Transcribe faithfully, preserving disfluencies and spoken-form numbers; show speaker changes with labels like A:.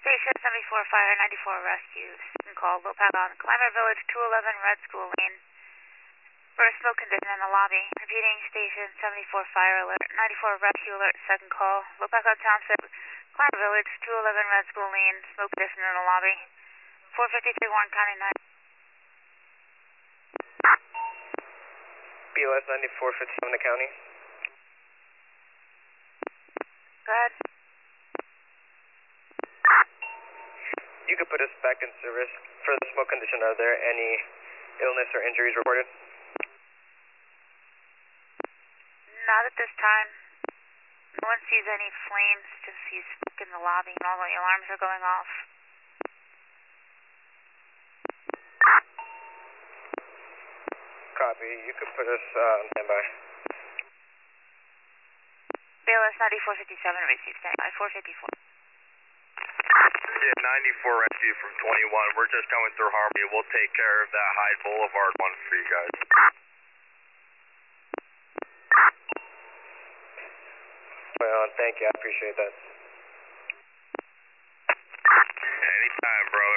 A: Station seventy-four Fire, ninety-four Rescue. Second call, Lopac on Climber Village, two eleven Red School Lane. For a smoke condition in the lobby. Repeating Station seventy-four Fire Alert, ninety-four Rescue Alert, second call. Lopac on Township, Climber Village, two eleven Red School Lane. Smoke condition in the lobby. four fifty-three Warren County nine.
B: B L S ninety-four fifty-seven to county.
A: Go ahead.
B: You could put us back in service. For the smoke condition, are there any illness or injuries reported?
A: Not at this time. No one sees any flames, just sees smoke in the lobby and all the alarms are going off.
B: Copy. You could put us uh, on standby.
A: B L S ninety-four fifty-seven, receive standby, four fifty-four.
C: Yeah, ninety-four rescue from twenty-one. We're just coming through Harmony. We'll take care of that Hyde Boulevard one for you guys.
B: Well, thank you. I appreciate that.
C: Anytime, bro.